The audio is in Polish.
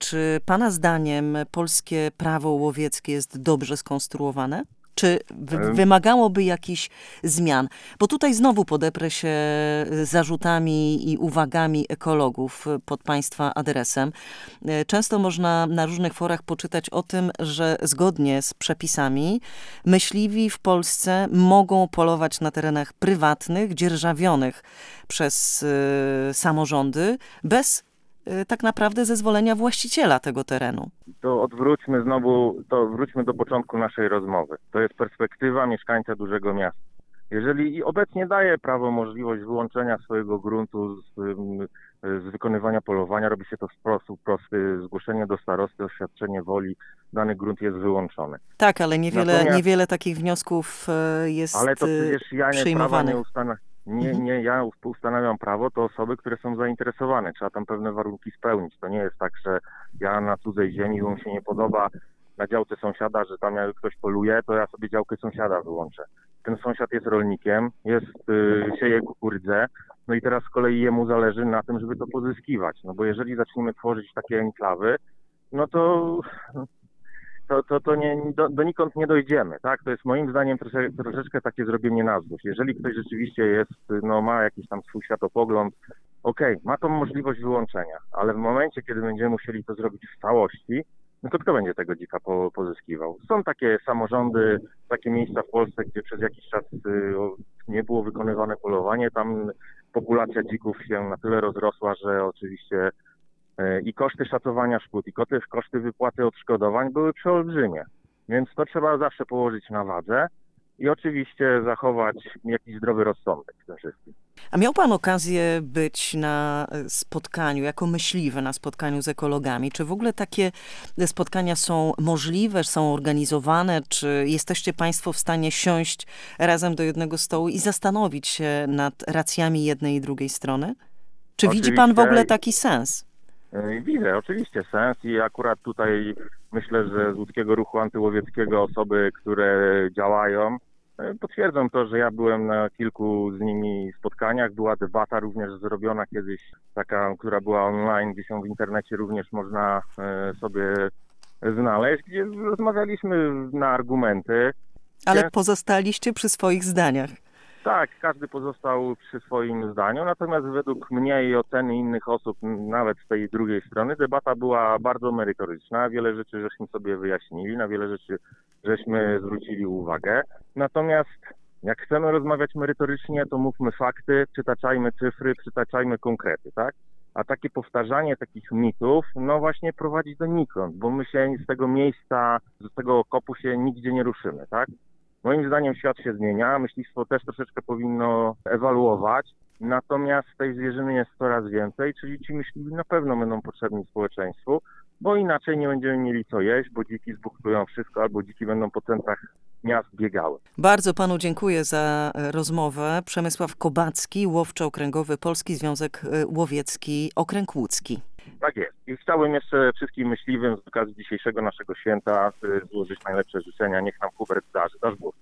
Czy pana zdaniem polskie prawo łowieckie jest dobrze skonstruowane? Czy wymagałoby jakichś zmian? Bo tutaj znowu podeprę się zarzutami i uwagami ekologów pod państwa adresem. Często można na różnych forach poczytać o tym, że zgodnie z przepisami myśliwi w Polsce mogą polować na terenach prywatnych, dzierżawionych przez samorządy, bez tak naprawdę zezwolenia właściciela tego terenu. To wróćmy do początku naszej rozmowy. To jest perspektywa mieszkańca dużego miasta. Jeżeli obecnie daje prawo możliwość wyłączenia swojego gruntu z wykonywania polowania, robi się to w sposób prosty, zgłoszenie do starosty, oświadczenie woli, dany grunt jest wyłączony. Tak, ale niewiele takich wniosków jest ale to przecież przyjmowanych. Ja ustanawiam prawo, to osoby, które są zainteresowane. Trzeba tam pewne warunki spełnić. To nie jest tak, że ja na cudzej ziemi, bo mi się nie podoba na działce sąsiada, że tam jak ktoś poluje, to ja sobie działkę sąsiada wyłączę. Ten sąsiad jest rolnikiem, sieje kukurydzę, no i teraz z kolei jemu zależy na tym, żeby to pozyskiwać. No bo jeżeli zaczniemy tworzyć takie enklawy, no to donikąd nie dojdziemy, tak? To jest moim zdaniem troszeczkę takie zrobienie na złość. Jeżeli ktoś rzeczywiście ma jakiś tam swój światopogląd, ma tą możliwość wyłączenia, ale w momencie, kiedy będziemy musieli to zrobić w całości, no to kto będzie tego dzika pozyskiwał? Są takie samorządy, takie miejsca w Polsce, gdzie przez jakiś czas nie było wykonywane polowanie, tam populacja dzików się na tyle rozrosła, że oczywiście i koszty szacowania szkód, i koszty wypłaty odszkodowań były przeolbrzymie. Więc to trzeba zawsze położyć na wadze i oczywiście zachować jakiś zdrowy rozsądek w tym wszystkim. A miał pan okazję być na spotkaniu, jako myśliwy na spotkaniu z ekologami? Czy w ogóle takie spotkania są możliwe, są organizowane? Czy jesteście państwo w stanie siąść razem do jednego stołu i zastanowić się nad racjami jednej i drugiej strony? Czy widzi pan w ogóle taki sens? Widzę oczywiście sens i akurat tutaj myślę, że z Łódzkiego Ruchu Antyłowieckiego osoby, które działają, potwierdzą to, że ja byłem na kilku z nimi spotkaniach. Była debata również zrobiona kiedyś, taka, która była online, gdzie się w internecie również można sobie znaleźć, gdzie rozmawialiśmy na argumenty. Ale pozostaliście przy swoich zdaniach. Tak, każdy pozostał przy swoim zdaniu, natomiast według mnie i oceny innych osób, nawet z tej drugiej strony, debata była bardzo merytoryczna. Wiele rzeczy żeśmy sobie wyjaśnili, na wiele rzeczy żeśmy zwrócili uwagę. Natomiast jak chcemy rozmawiać merytorycznie, to mówmy fakty, przytaczajmy cyfry, przytaczajmy konkrety, tak? A takie powtarzanie takich mitów, no właśnie prowadzi donikąd, bo my się z tego miejsca, z tego okopu się nigdzie nie ruszymy, tak? Moim zdaniem świat się zmienia, myślistwo też troszeczkę powinno ewaluować, natomiast tej zwierzyny jest coraz więcej, czyli ci myśliwi na pewno będą potrzebni społeczeństwu, bo inaczej nie będziemy mieli co jeść, bo dziki zbuchtują wszystko, albo dziki będą po centrach miast biegały. Bardzo panu dziękuję za rozmowę. Przemysław Kobacki, łowczo-okręgowy Polski Związek Łowiecki, Okręg Łódzki. Tak jest. I chciałbym jeszcze wszystkim myśliwym z okazji dzisiejszego naszego święta złożyć najlepsze życzenia. Niech nam Hubert darzy. Dasz Bóg.